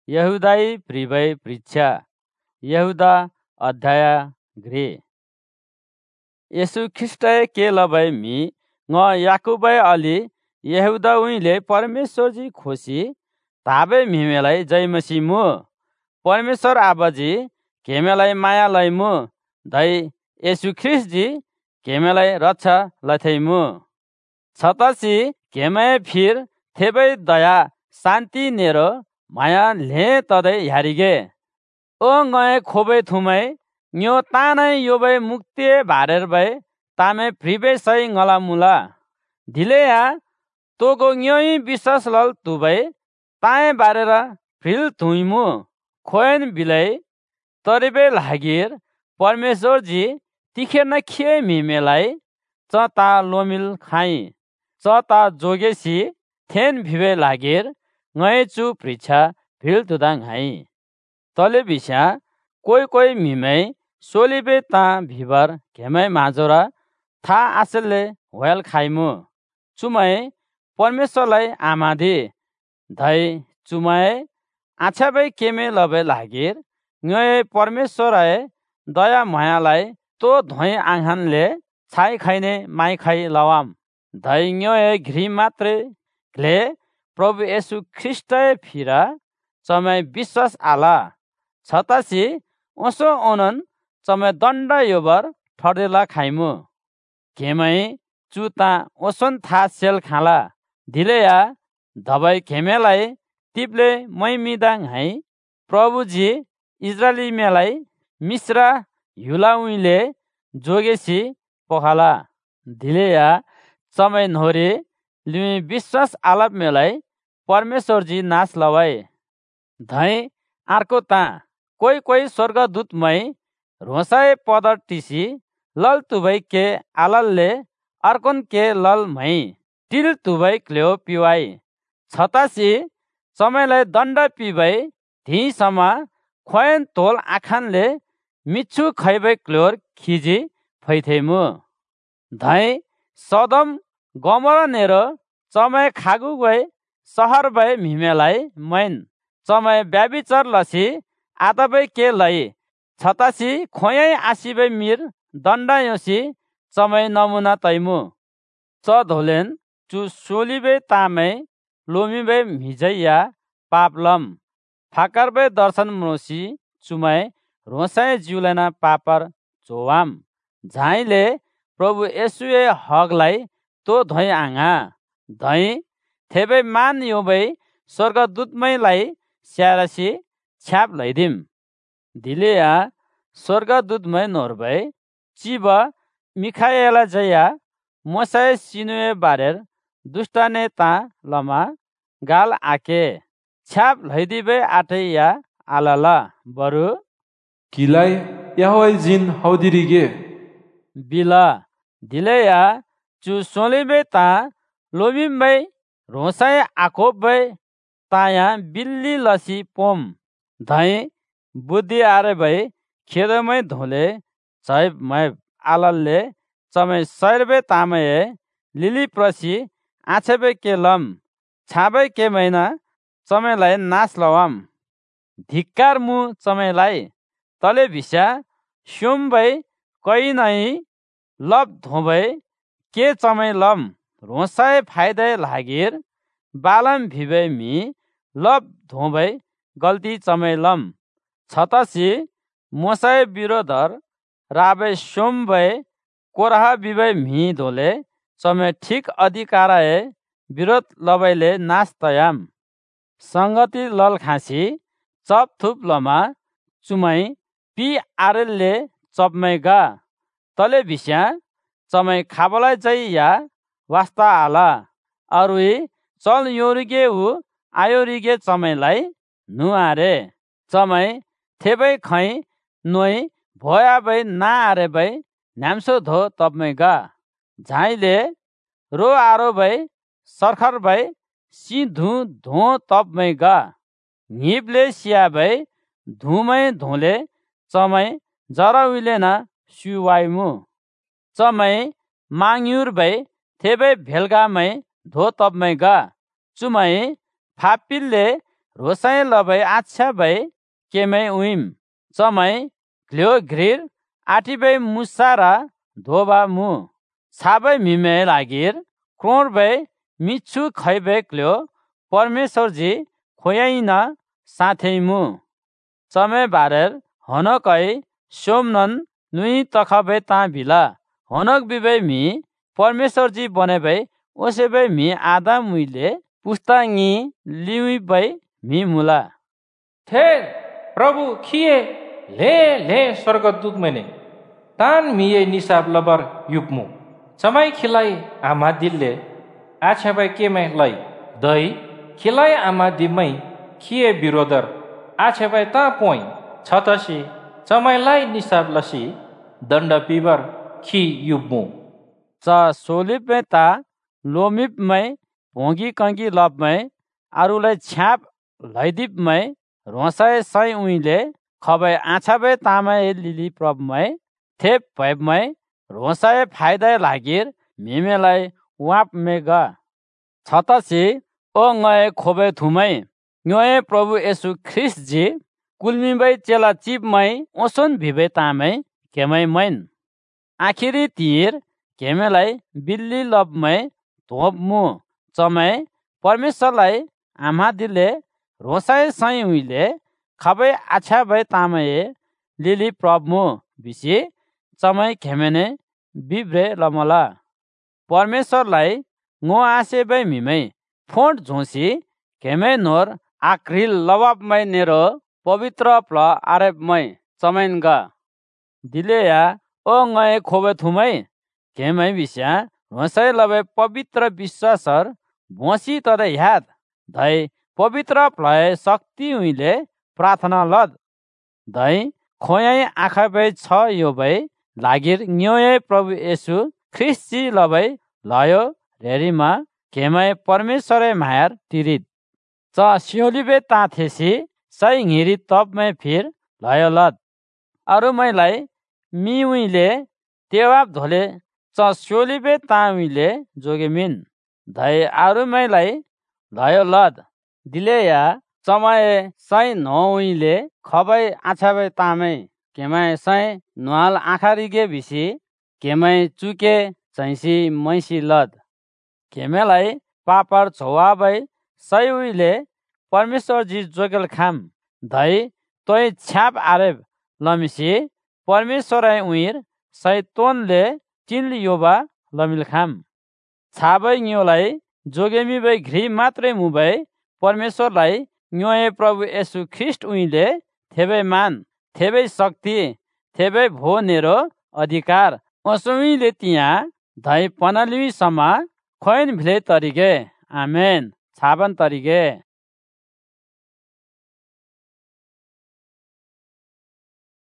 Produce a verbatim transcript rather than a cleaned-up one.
यहुदाई प्रिबै पृच्छा यहुदा अध्याय ग्रे येशू ख्रिस्ट के लबै मी ng याकुबै अलि यहुदा उइले परमेश्वरजी खोसी ताबे मिमेलाई जय मसीह मु परमेश्वर आबाजी केमेलाई माया लैमु धै येशू ख्रिस्ट जी केमेलाई रक्षा लथैमु छतसी केमे फिर थेबै दया शान्ति नेरो माया ले तदै यारिगे ओ ngय खोबै थुमै न्यो तानै योबै मुक्ति भारेर बै तामे प्रिबे सै ngला मुला धिलेया तोगो न्योइ विश्वास लल तुबै ताए बारेर फ्रिल तुइमु खोयन बिलै तरिबे लागिर परमेश्वर जी तिखे न खे मिमेलाई चता लोमिल खाई चता जोगेसी थेन भिबे लागिर ngय चु पृच्छा भिल तुदाङ हाई तले बिस्या कोई कोई मिमै सोलिबे ता भिबर घेमै माजोरा था आसेलले होयल खाइमु चुमै परमेश्वरलाई आमादि धै चुमै आछाबै केमे लबे लागिर ngय परमेश्वराय दया मायालाई तो धोइ आंहानले छाइ खाइने माइ खाइ लवाम धै ngय घ्रि मात्रे ले प्रभु येशू ख्रिस्ट फिरा चमै विश्वास आला छतासी ओसो ओनन चमै दण्ड योबर ठर्देला खाइमु घेमै चुता ओसन था सेल खाला धिलेया धबै घेमेलाई तिप्ले मैमिदाङ है प्रभुजी इजरायली मेलाई मिश्रा युलाउइले जोगेसी पखाला धिलेया चमै नहोरे लिमि विश्वास आलाप मेलाई परमेश्वरजी नाश लवाई धै अर्को ता कोही कोही स्वर्गदूतमै रोसाए पदर टिसी लल तुबै के आललले अर्कोन के लल मै टिल तुबै क्ल्यो पिवाई छतासी समयलाई दण्ड पिबै धिसम्म खोयन तोल आखानले मिच्छु खैबै क्ल्योर खिजी फैथेमु धै सदम गमरा नेरो चमय खागु गए सहर भए मिमेलाई मैन चमय व्याभिचार लसी आदबै के लै छतासी खोयै आसिबै मिर दण्ड योसी चमय नमुना तैमु च धोलेन चु सोलिबै तामै लोमिबै मिजैया पापलम फाकरबै दर्शन मोसी चुमै रोसाय जिउलेना पापर जोवाम झाइले प्रभु येशूए हगलाई तो धै आङा धै थेबै मान योबै स्वर्गदूतमैलाई स्यारसी छ्याप लैदिम धिलेया स्वर्गदूतमै नोर्बै चिब मिखाएला जया मोसाय सिनुए बारेर दुष्टने ता लमा गाल आके छ्याप लैदिबै आटैया आलाला बरु किलाई याहवाई जिन हौदिरिगे बिला धिलेया चु सोलिबै ता लोमिमै रोसाय आकोबै ताया बिल्ली लसी पोम धै बुद्धि आरे भई खेदमै धोले झैब मैब आललले चमै सैरबे तामये लिली प्रसी आछेबे के लम छाबै के मैना चमैलाई नाश लवाम धिक्कार मु चमैलाई तले भिस्या स्योम भई कै नै लब धोबै के चमै लम रोसाय फाइदै लागिर बालम भिबै मी लब धोबै गल्ती चमै लम छतसी मोसाय विरोधर राबै सोम भए कोराह बिबै मी धोले चमै ठिक अधिकाराय विरोध लबैले नाश तयाम संगति लल खासी चप थुप लमा चुमै पि आरेलले चपमै गा तले भिस्या चमै खाबलाई चाहिँ या वास्ता आला अरुई चल योरिगे उ आयोरिगे चमैलाई नुआरे चमै थेबै खै नोइ भया भई ना आरे भई न्याम्सो धो तपमै गा झाइले रो आरो भई सरखर भई सि धु धो तपमै गा घिपले सिया भई धुमै धोले चमै जरा उइलेना सुवाइमु चमै माङयुर भई थेबै भेलगामै धो तपमै गा चुमै फापिलले रोसाई लबै आच्छा बै केमै उइम चमै ग्ल्यो घ्रिर आठी बै मुसारा धोबा मु छाबै मिमे लागिर क्रोर बै मिच्छु खैबै ग्ल्यो परमेश्वरजी खोयाइना साथै मु चमे बारेर हनकै सोमनन नुई तखबै ता भिला हनक बिबै मी परमेश्वरजी बनेबै ओसेबै मी आदा मुइले पुस्ताङी लिउई बै मी मुला थे प्रभु खिए ले ले स्वर्गदूत मैंने तान मिये निसाब लबर युपमु चमाई खिलाई आमा दिलले आछा बाई के मै लै दई खिलाई आमा दिमै खिए बिरोदर आछा बाई ता पोइ छतसी चमाईलाई निसाब लसी दण्ड पिबर खि युपमु च सोलिपमै ता लोमिपमै भोगी कंगी लपमै आरुलाई छ्याप लैदिपमै रोसाए सय उइले खबै आछाबै तामै लिली प्रभमै थेप भैपमै रोसाए फाइदा लागिर मिमेलाई वाप मेगा छतसी ओ ngए खोबै थुमै न्योए प्रभु येशू ख्रिस्ट जी कुलमिबै चेला चिपमै ओसन भिबै तामै केमै मैन आखिरी तिर केमेलाई बिल्ली लपमै धोपमु चमै परमेश्वरलाई आमा दिले रोसाए सय उइले खबै आछा भए तामये लिली प्रभमु बिसी चमै खेमेने बिब्रे लमला परमेश्वरलाई ngो आसे बै मिमै फोट झोसी खेमे नोर आक्रिल लवापमै नेरो पवित्र प्ल आरेपमै चमैनगा दिलेया ओ ngए खोबे थुमै खेमै बिस्या रोसाए लबे पवित्र विश्वासर भोसी तर याद धै पवित्र प्लय शक्ति उइले प्रार्थना लद धै खोयाई आँखा बै छ यो बै लागिर न्योए प्रभु येशू ख्रिस्टजी लबै लयो रेरीमा केमै परमेश्वरे मायार तिरित च सियोलिबे ताथेसी सै घिरी तपमै फिर लयो लद अरु मैलाई मी उइले तेवाब धोले च सियोलिबे ता उइले जोगेमिन धै आरु मैलाई लयो लद दिलेया चमाए सै नौ उइले खबै आछाबै तामै केमै सै नुहाल आँखारिगे भिसी केमै चुके चैसी मैसी लद केमेलाई पापर झोवाबै सै उइले परमेश्वरजी जोगेल खाम धै तोय छ्याप आरेब लमिसी परमेश्वरै उइर सैतोनले चिन्ल योबा लमिल खाम छाबै न्योलाई जोगेमीबै घ्री मात्रै मुबै परमेश्वरलाई न्योए प्रभु येशू ख्रिस्ट उइले थेबै मान थेबै शक्ति थेबै भो नेरो अधिकार असुइले तिया धै पनालिवी समा खोइन भिले तरिगे आमेन छाबन तरिगे।